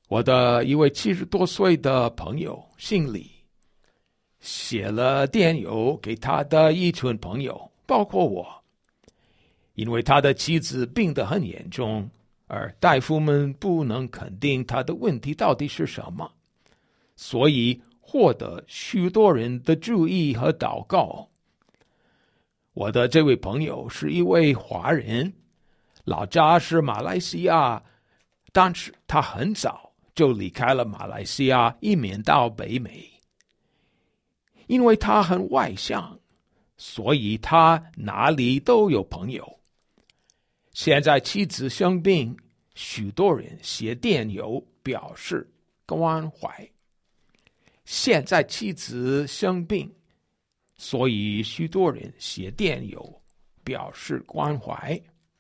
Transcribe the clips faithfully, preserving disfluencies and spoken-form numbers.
我的一位七十多岁的朋友姓李，写了电邮给他的一群朋友，包括我。因为他的妻子病得很严重，而大夫们不能肯定他的问题到底是什么，所以获得许多人的注意和祷告。我的这位朋友是一位华人，老家是马来西亚，但是他很早就离开了马来西亚，移民到北美。因为他很外向，所以他哪里都有朋友。现在妻子生病，许多人写电邮表示关怀。现在妻子生病，所以许多人写电邮表示关怀。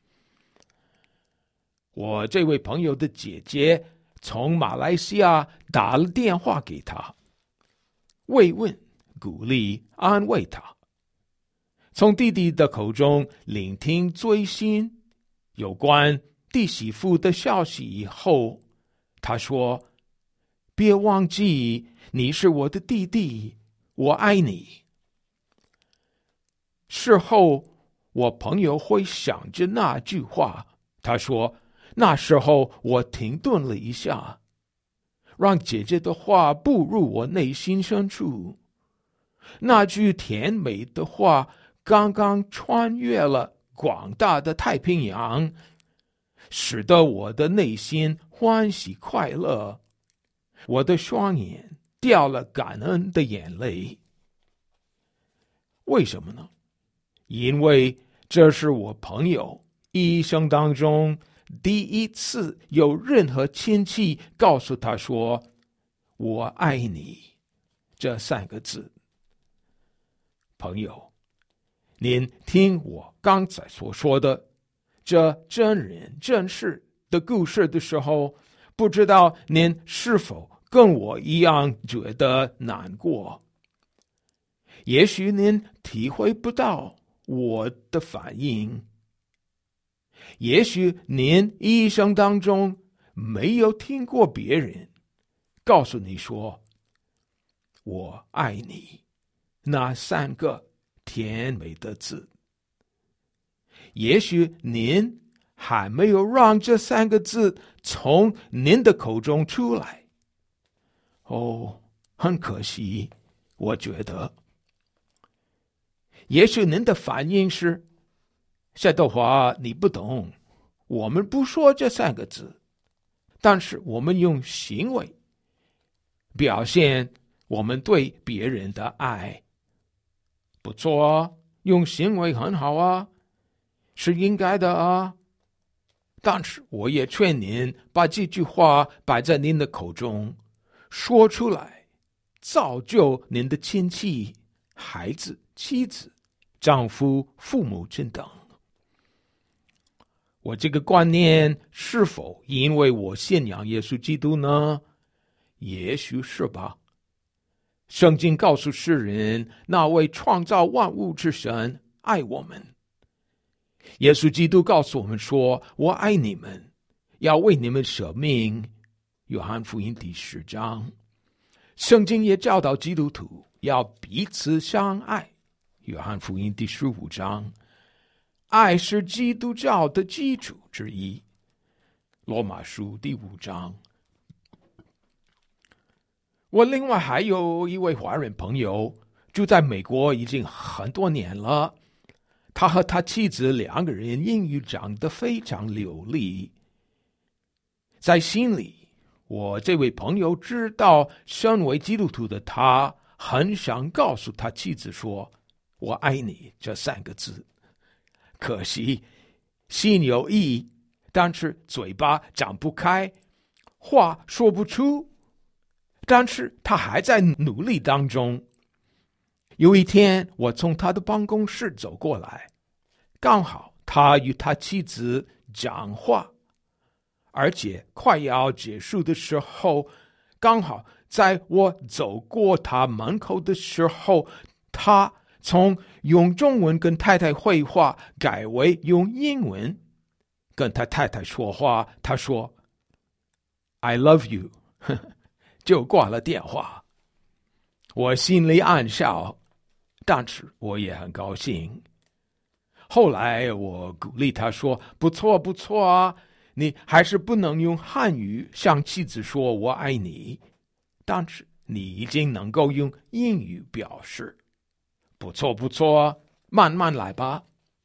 我这位朋友的姐姐从马来西亚打了电话给他，慰问、鼓励、安慰他。从弟弟的口中聆听最新有关弟媳妇的消息以后，他说：“别忘记，你是我的弟弟，我爱你。”事后，我朋友会想着那句话，他说：“那时候我停顿了一下，让姐姐的话步入我内心深处。那句甜美的话刚刚穿越了广大的太平洋，使得我的内心欢喜快乐，我的双眼掉了感恩的眼泪。为什么呢？因为这是我朋友一生当中第一次有任何亲戚告诉他说我爱你这三个字。朋友，您听我刚才所说的这真人真事的故事的时候，不知道您是否跟我一样觉得难过？也许您体会不到我的反应，也许您一生当中没有听过别人告诉你说我爱你那三个甜美的字，也许您还没有让这三个字从您的口中出来。哦，很可惜，我觉得也许您的反应是，夏德华，你不懂，我们不说这三个字，但是我们用行为表现我们对别人的爱。不错啊，用行为很好啊，是应该的啊。但是我也劝您把这句话摆在您的口中，说出来，造就您的亲戚、孩子、妻子、丈夫、父母亲等。我这个观念是否因为我信仰耶稣基督呢？也许是吧。圣经告诉世人，那位创造万物之神爱我们。耶稣基督告诉我们说，我爱你们，要为你们舍命。约翰福音第十章。圣经也教导基督徒要彼此相爱。约翰福音第十五章。爱是基督教的基础之一。罗马书第五章。我另外还有一位华人朋友，住在美国已经很多年了。他和他妻子两个人英语讲得非常流利。在心里，我这位朋友知道，身为基督徒的他，很想告诉他妻子说，我爱你这三个字。可惜，心有意，但是嘴巴张不开，话说不出。但是他还在努力当中。有一天，我从他的办公室走过来，刚好他与他妻子讲话，而且快要结束的时候，刚好在我走过他门口的时候，他从用中文跟太太会话改为用英文跟他太太说话。他说 I love you 呵呵，就挂了电话。我心里暗笑，但是我也很高兴。后来我鼓励他说：“不错不错啊，你还是不能用汉语向妻子说我爱你，但是你已经能够用英语表示。不错不错，慢慢来吧。”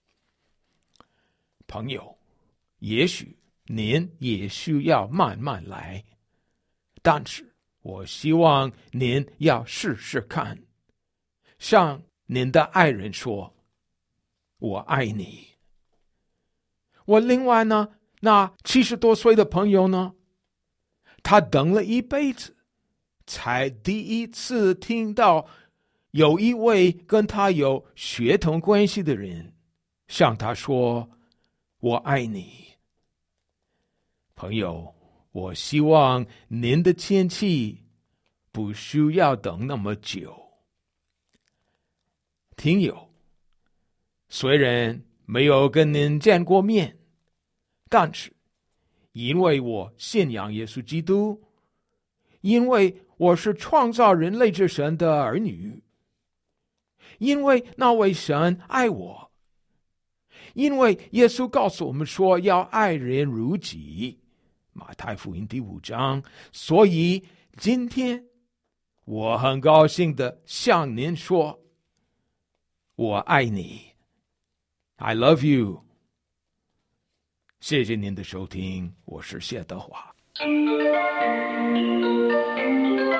朋友，也许您也需要慢慢来，但是我希望您要试试看，向您的爱人说：“我爱你。”我另外呢，那七十多岁的朋友呢，他等了一辈子，才第一次听到有一位跟他有血统关系的人向他说：“我爱你。”朋友，我希望您的亲戚不需要等那么久。听友，虽然没有跟您见过面，但是因为我信仰耶稣基督，因为我是创造人类之神的儿女，因为那位神爱我，因为耶稣告诉我们说要爱人如己，马太福音第五章，所以今天我很高兴地向您说：“我爱你。” I love you。 谢谢您的收听，我是谢德华。